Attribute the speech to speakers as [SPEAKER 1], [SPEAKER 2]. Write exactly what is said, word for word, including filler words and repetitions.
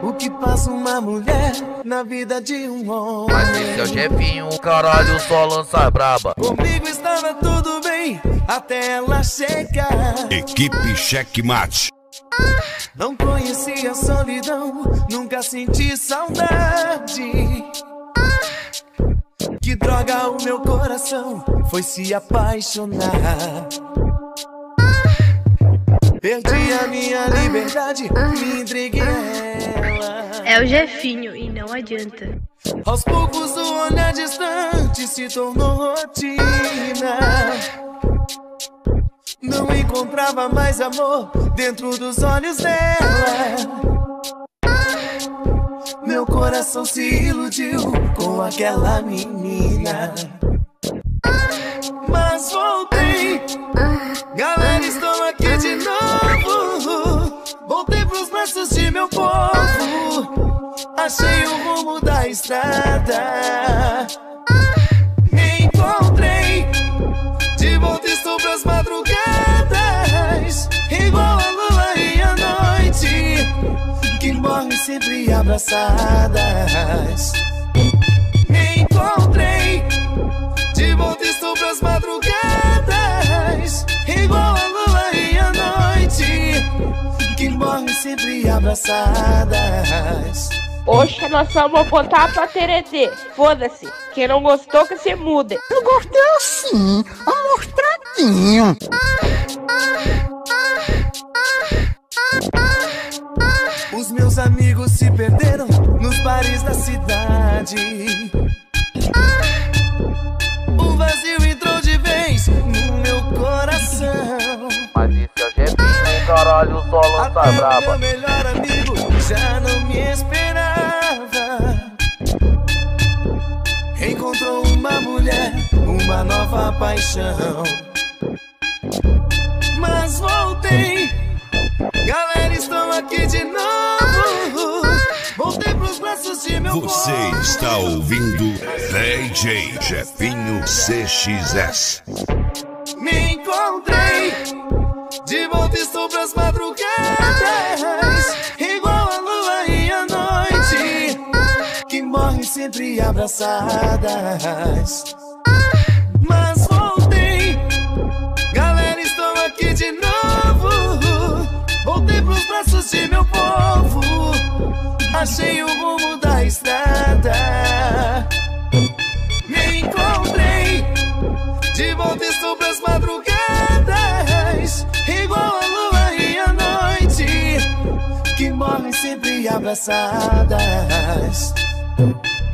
[SPEAKER 1] o que passa uma mulher na vida de um homem.
[SPEAKER 2] Mas esse é o Jefinho, caralho, só lança braba.
[SPEAKER 1] Comigo estava tudo bem, até ela chegar.
[SPEAKER 3] Equipe Checkmate.
[SPEAKER 1] Não conhecia a solidão, nunca senti saudade. Que droga, o meu coração foi se apaixonar. Perdi a minha liberdade, me entreguei a ela.
[SPEAKER 4] É o Jefinho e não adianta.
[SPEAKER 1] Aos poucos o olhar distante se tornou rotina. Não encontrava mais amor dentro dos olhos dela. Meu coração se iludiu com aquela menina. Mas voltei, galera, estou aqui de novo. Voltei pros braços de meu povo. Achei o rumo da estrada. Me encontrei, de volta estou pras madrugadas, igual a lua e a noite, que morrem sempre abraçadas. Me encontrei, de volta estou pras madrugadas, igual a lua e a noite, que morrem sempre abraçadas.
[SPEAKER 5] Oxe, nós vamos botar pra Teretê. Foda-se. Quem não gostou que se mude.
[SPEAKER 6] Eu gostei assim, amostradinho.
[SPEAKER 1] Os meus amigos se perderam nos bares da cidade. O vazio entrou de vez no meu coração.
[SPEAKER 2] Mas esse é o Jefinho, caralho, só lança
[SPEAKER 1] Até
[SPEAKER 2] braba.
[SPEAKER 1] meu melhor amigo já não me esperava. Encontrou uma mulher, uma nova paixão. Mas voltei, galera, estou aqui de novo. Voltei pros braços de meu
[SPEAKER 3] Você
[SPEAKER 1] povo.
[SPEAKER 3] está ouvindo D J Jefinho C X S.
[SPEAKER 1] Me encontrei, de volta estou pras madrugadas, igual a lua e a noite, que morrem sempre abraçadas. Mas voltei, galera, estou aqui de novo. Voltei pros braços de meu povo. Achei o rumo da estrada. Me encontrei, de volta estou pras madrugadas, igual a lua e a noite, que morrem sempre abraçadas.